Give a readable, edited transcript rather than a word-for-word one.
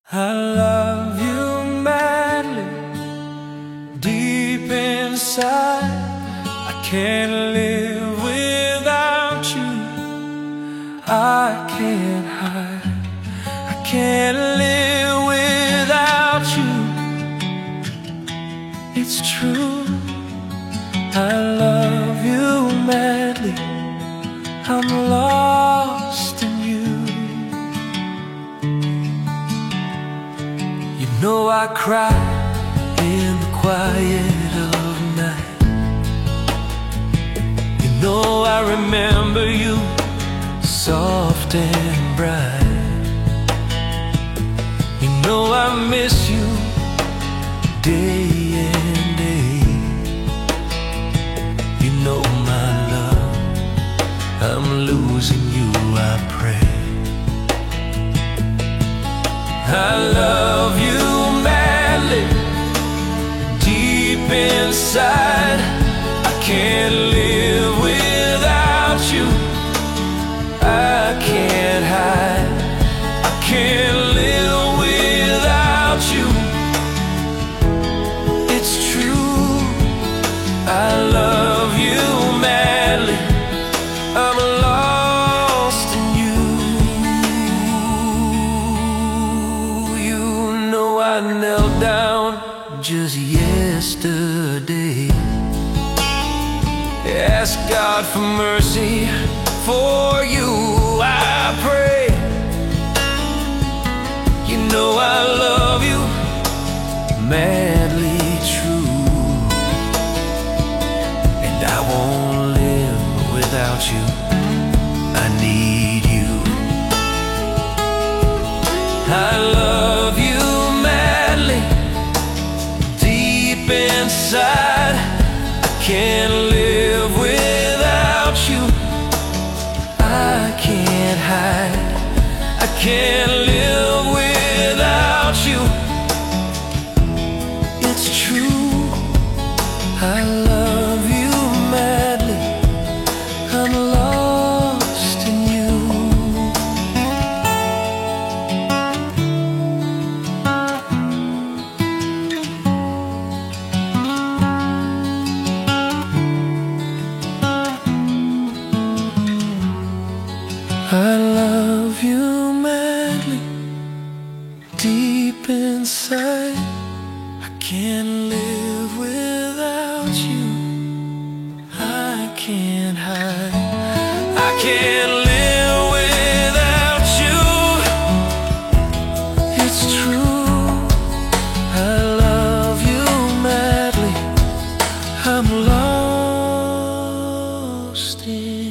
I love you madly, deep inside. I can't live without you. I can't hide. I can't live without you. It's true. I love you madly. I'm lost in you. You know I cry in the quiet of night. You know I remember you soft and bright. You know I miss you day and day. You know my love, I'm losing you, I pray. I love you madly, deep inside. I can't live without you. I can't hide. I can't live without you. It's true. I love you madly. I'm lost in you. You know I knelt down just yesterday. Ask God for mercy. For you I pray. You know I love you madly true, and I won't live without you. I need you. I love you madly, deep inside. I can't live without you. I can't hide. I can't live without you. It's true. I love you madly. I'm lost in you. I love you madly, deep inside. I can't live without you. I can't hide. I can't live without you. It's true. I love you madly. I'm lost in